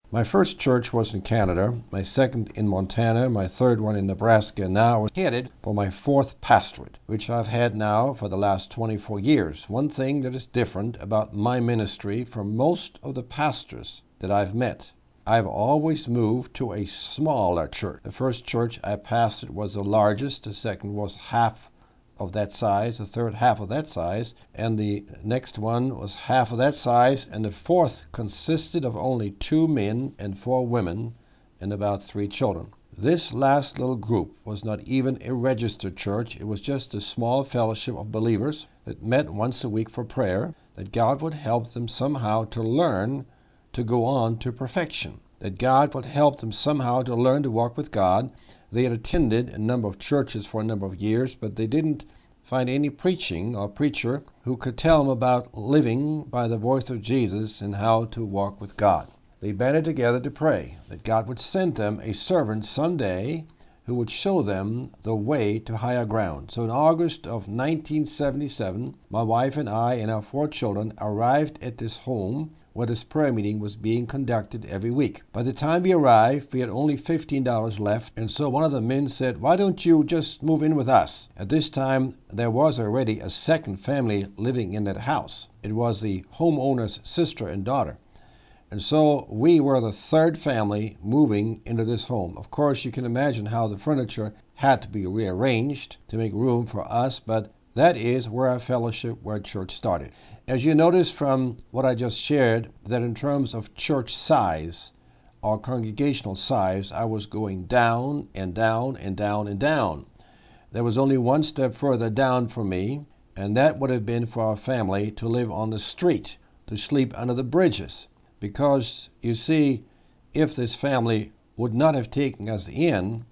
My first church was in Canada, my second in Montana, my third one in Nebraska, and now I'm headed for my fourth pastorate, which I've had now for the last 24 years. One thing that is different about my ministry from most of the pastors that I've met, I've always moved to a smaller church. The first church I pastored was the largest, the second was half of that size, the third half of that size, and the next one was half of that size, and the fourth consisted of only 2 men and 4 women and about 3 children. This last little group was not even a registered church. It was just a small fellowship of believers that met once a week for prayer, that God would help them somehow to learn to go on to perfection, that God would help them somehow to learn to walk with God. They had attended a number of churches for a number of years, but they didn't find any preaching or preacher who could tell them about living by the voice of Jesus and how to walk with God. They banded together to pray that God would send them a servant someday who would show them the way to higher ground. So in August of 1977, my wife and I and our 4 children arrived at this home where this prayer meeting was being conducted every week. By the time we arrived, we had only $15 left, and so one of the men said, "Why don't you just move in with us?" At this time, there was already a second family living in that house. It was the homeowner's sister and daughter. And so we were the third family moving into this home. Of course, you can imagine how the furniture had to be rearranged to make room for us, but that is where our fellowship, where church started. As you notice from what I just shared, that in terms of church size or congregational size, I was going down and down and down and down. There was only one step further down for me, and that would have been for our family to live on the street, to sleep under the bridges. Because, you see, if this family would not have taken us in,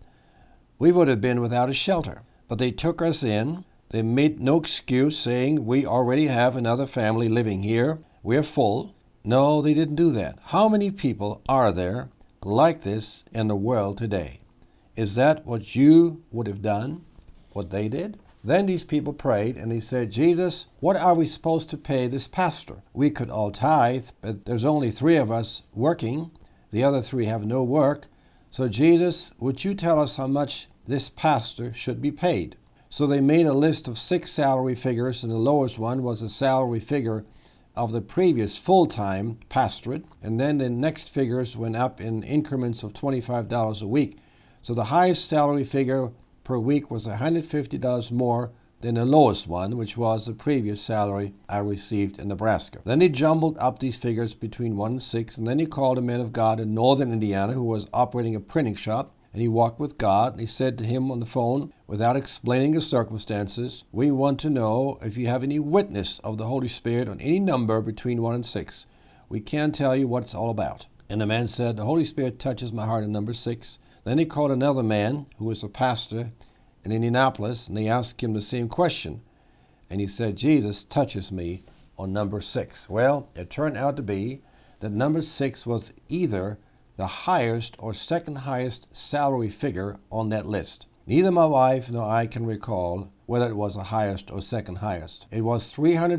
we would have been without a shelter. But they took us in. They made no excuse saying, "We already have another family living here. We're full." No, they didn't do that. How many people are there like this in the world today? Is that what you would have done, what they did? Then these people prayed, and they said, "Jesus, what are we supposed to pay this pastor? We could all tithe, but there's only 3 of us working. The other 3 have no work. So, Jesus, would you tell us how much this pastor should be paid?" So they made a list of 6 salary figures, and the lowest one was the salary figure of the previous full-time pastorate, and then the next figures went up in increments of $25 a week. So the highest salary figure per week was $150 more than the lowest one, which was the previous salary I received in Nebraska. Then they jumbled up these figures between 1 and 6, and then he called a man of God in northern Indiana who was operating a printing shop, and he walked with God, and he said to him on the phone, without explaining the circumstances, "We want to know if you have any witness of the Holy Spirit on any number between 1 and 6. We can't tell you what it's all about." And the man said, "The Holy Spirit touches my heart on number 6. Then he called another man who was a pastor in Indianapolis, and he asked him the same question. And he said, "Jesus touches me on number 6. Well, it turned out to be that number 6 was either the highest or second highest salary figure on that list. Neither my wife nor I can recall whether it was the highest or second highest. It was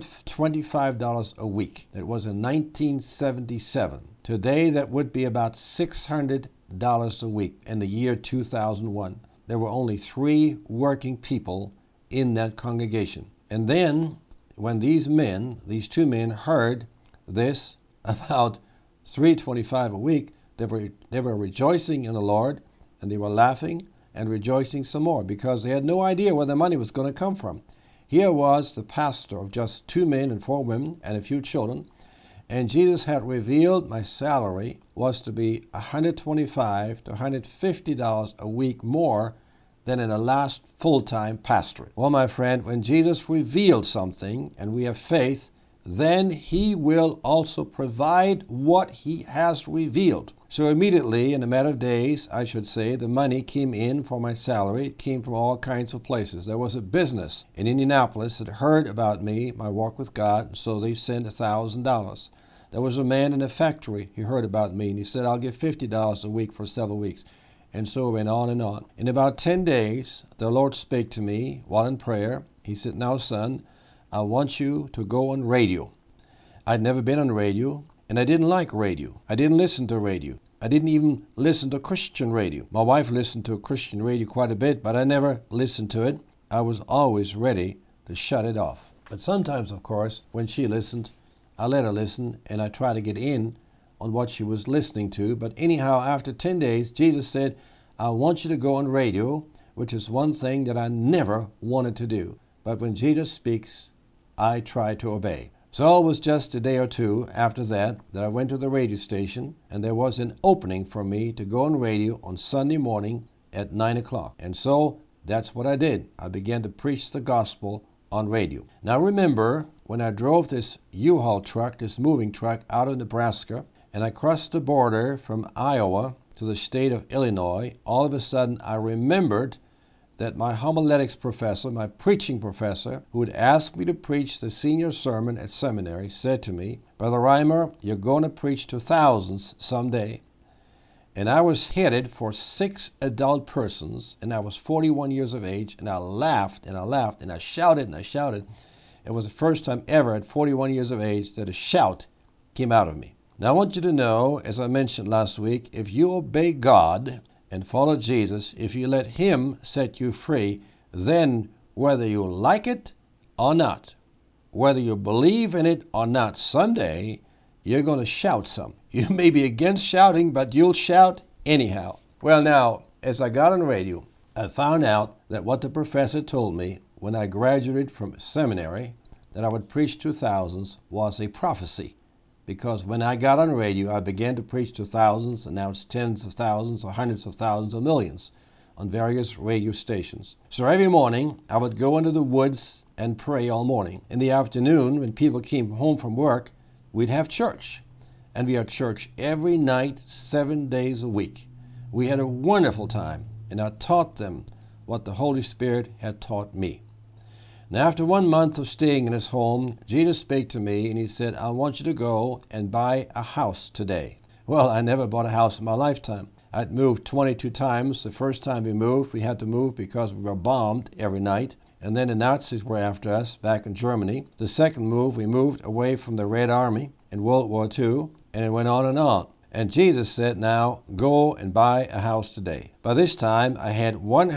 $325 a week. It was in 1977. Today, that would be about $600 a week in the year 2001. There were only 3 working people in that congregation. And then, when these 2 men, heard this about $325 a week, they were rejoicing in the Lord, and they were laughing and rejoicing some more because they had no idea where the money was going to come from. Here was the pastor of just 2 men and 4 women and a few children, and Jesus had revealed my salary was to be $125 to $150 a week more than in the last full-time pastorate. Well, my friend, when Jesus revealed something and we have faith, then he will also provide what he has revealed. So immediately, in a matter of days, I should say, the money came in for my salary. It came from all kinds of places. There was a business in Indianapolis that heard about me, my walk with God, so they sent $1,000. There was a man in a factory. He heard about me, and he said, "I'll give $50 a week for several weeks." And so it went on and on. In about 10 days, the Lord spake to me while in prayer. He said, "Now, son, I want you to go on radio." I'd never been on radio, and I didn't like radio. I didn't listen to radio. I didn't even listen to Christian radio. My wife listened to Christian radio quite a bit, but I never listened to it. I was always ready to shut it off. But sometimes, of course, when she listened, I let her listen, and I try to get in on what she was listening to. But anyhow, after 10 days, Jesus said, I want you to go on radio, which is one thing that I never wanted to do. But when Jesus speaks, I try to obey. So it was just a day or two after that I went to the radio station, and there was an opening for me to go on radio on Sunday morning at 9 o'clock. And so that's what I did. I began to preach the gospel on radio. Now remember, when I drove this U-Haul truck, this moving truck, out of Nebraska, and I crossed the border from Iowa to the state of Illinois, all of a sudden I remembered that my homiletics professor, my preaching professor, who had asked me to preach the senior sermon at seminary, said to me, Brother Reimer, you're going to preach to thousands someday. And I was headed for 6 adult persons, and I was 41 years of age, and I laughed, and I laughed, and I shouted, and I shouted. It was the first time ever at 41 years of age that a shout came out of me. Now I want you to know, as I mentioned last week, if you obey God and follow Jesus, if you let Him set you free, then whether you like it or not, whether you believe in it or not, someday you're going to shout some. You may be against shouting, but you'll shout anyhow. Well, now, as I got on radio, I found out that what the professor told me when I graduated from seminary, that I would preach to thousands, was a prophecy. Because when I got on radio, I began to preach to thousands, and now it's tens of thousands or hundreds of thousands or millions on various radio stations. So every morning, I would go into the woods and pray all morning. In the afternoon, when people came home from work, we'd have church. And we had church every night, 7 days a week. We had a wonderful time, and I taught them what the Holy Spirit had taught me. Now, after 1 month of staying in his home, Jesus spake to me, and he said, I want you to go and buy a house today. Well, I never bought a house in my lifetime. I'd moved 22 times. The first time we moved, we had to move because we were bombed every night. And then the Nazis were after us back in Germany. The second move, we moved away from the Red Army in World War II, and it went on and on. And Jesus said, now, go and buy a house today. By this time, I had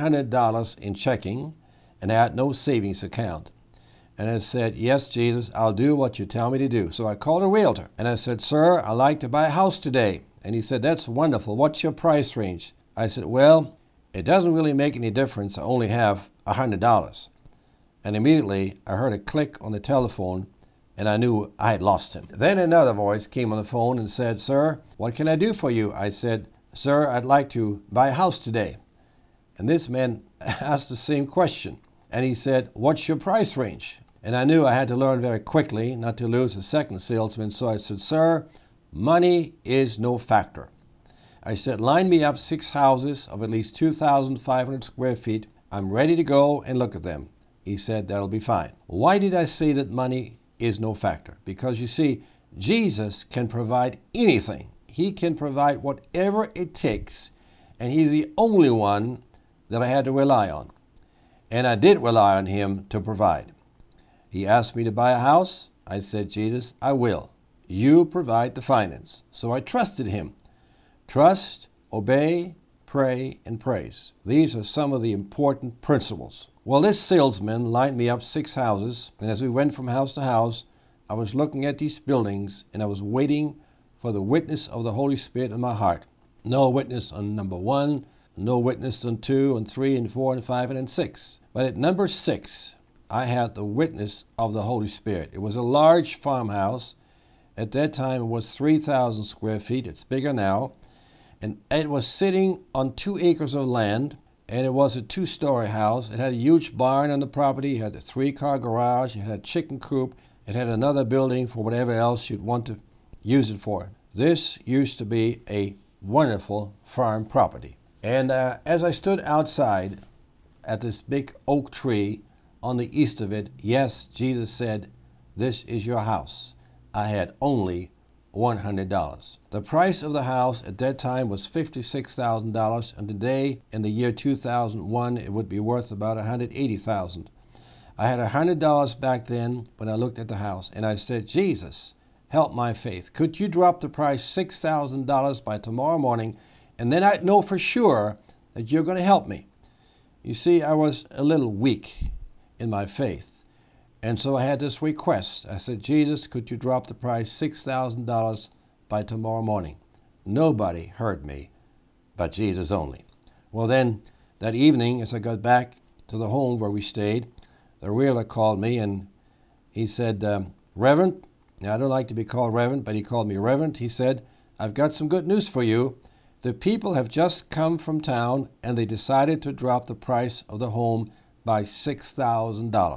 $100 in checking, and I had no savings account. And I said, yes, Jesus, I'll do what you tell me to do. So I called a realtor, and I said, sir, I'd like to buy a house today. And he said, that's wonderful. What's your price range? I said, well, it doesn't really make any difference. I only have $100. And immediately, I heard a click on the telephone, and I knew I had lost him. Then another voice came on the phone and said, sir, what can I do for you? I said, sir, I'd like to buy a house today. And this man asked the same question. And he said, what's your price range? And I knew I had to learn very quickly not to lose a second salesman. So I said, sir, money is no factor. I said, line me up 6 houses of at least 2,500 square feet. I'm ready to go and look at them. He said, that'll be fine. Why did I say that money is no factor? Because you see, Jesus can provide anything. He can provide whatever it takes. And he's the only one that I had to rely on. And I did rely on him to provide. He asked me to buy a house. I said, Jesus, I will. You provide the finance. So I trusted him. Trust, obey, pray, and praise. These are some of the important principles. Well, this salesman lined me up 6 houses, and as we went from house to house, I was looking at these buildings, and I was waiting for the witness of the Holy Spirit in my heart. No witness on number 1, no witness on 2, and 3, and 4, and 5, and then 6. But at number 6, I had the witness of the Holy Spirit. It was a large farmhouse. At that time, it was 3,000 square feet. It's bigger now. And it was sitting on 2 acres of land, and it was a 2-story house. It had a huge barn on the property. It had a 3-car garage. It had a chicken coop. It had another building for whatever else you'd want to use it for. This used to be a wonderful farm property. And as I stood outside at this big oak tree on the east of it, yes, Jesus said, this is your house. I had only $100. The price of the house at that time was $56,000, and today, in the year 2001, it would be worth about $180,000. I had $100 back then when I looked at the house, and I said, Jesus, help my faith? Could you drop the price $6,000 by tomorrow morning, and then I'd know for sure that you're going to help me? You see, I was a little weak in my faith, and so I had this request. I said, Jesus, could you drop the price $6,000 by tomorrow morning? Nobody heard me but Jesus only. Well, then, that evening, as I got back to the home where we stayed, the realtor called me, and he said, Reverend, now I don't like to be called Reverend, but he called me Reverend. He said, I've got some good news for you. The people have just come from town, and they decided to drop the price of the home by $6,000.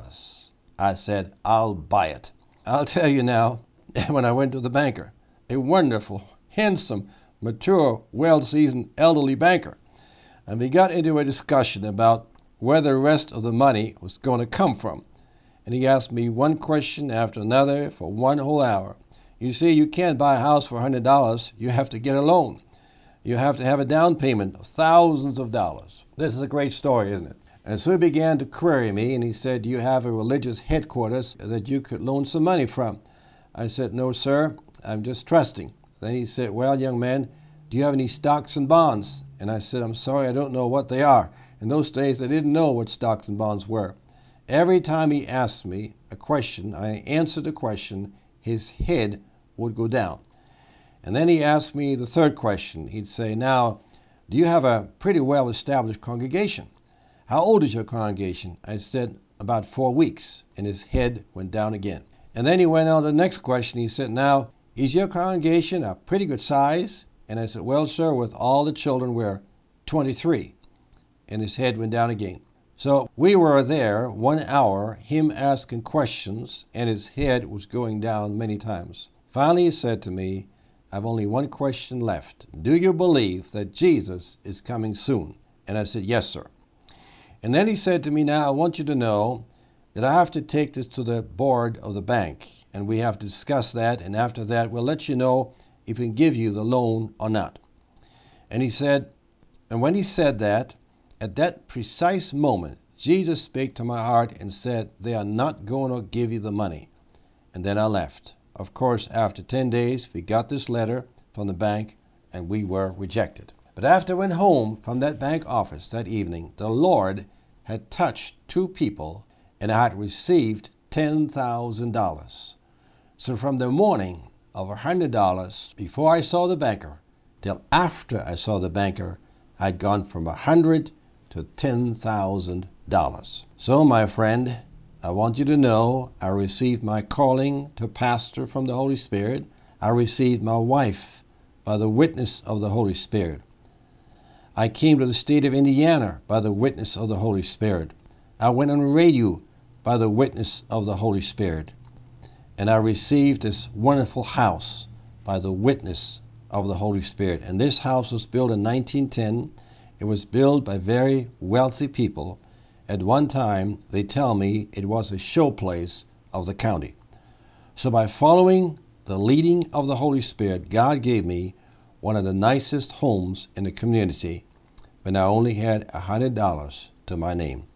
I said, I'll buy it. I'll tell you now, when I went to the banker, a wonderful, handsome, mature, well-seasoned, elderly banker, and we got into a discussion about where the rest of the money was going to come from. And he asked me one question after another for 1 whole hour. You see, you can't buy a house for $100. You have to get a loan. You have to have a down payment of thousands of dollars. This is a great story, isn't it? And so he began to query me, and he said, do you have a religious headquarters that you could loan some money from? I said, no, sir, I'm just trusting. Then he said, well, young man, do you have any stocks and bonds? And I said, I'm sorry, I don't know what they are. In those days, I didn't know what stocks and bonds were. Every time he asked me a question, I answered the question, his head would go down. And then he asked me the third question. He'd say, now, do you have a pretty well-established congregation? How old is your congregation? I said, about 4 weeks. And his head went down again. And then he went on to the next question. He said, now, is your congregation a pretty good size? And I said, well, sir, with all the children, we're 23. And his head went down again. So we were there 1 hour, him asking questions, and his head was going down many times. Finally, he said to me, I've only one question left. Do you believe that Jesus is coming soon? And I said, yes, sir. And then he said to me, now I want you to know that I have to take this to the board of the bank, and we have to discuss that, and after that we'll let you know if we can give you the loan or not. And he said, and when he said that, at that precise moment, Jesus spake to my heart and said, they are not going to give you the money. And then I left. Of course, after 10 days, we got this letter from the bank, and we were rejected. But after I went home from that bank office that evening, the Lord had touched 2 people, and I had received $10,000. So from the morning of $100 before I saw the banker till after I saw the banker, I'd gone from $100 to $10,000. So, my friend, I want you to know I received my calling to pastor from the Holy Spirit. I received my wife by the witness of the Holy Spirit. I came to the state of Indiana by the witness of the Holy Spirit. I went on radio by the witness of the Holy Spirit. And I received this wonderful house by the witness of the Holy Spirit. And this house was built in 1910. It was built by very wealthy people. At one time, they tell me it was a showplace of the county. So by following the leading of the Holy Spirit, God gave me one of the nicest homes in the community when I only had $100 to my name.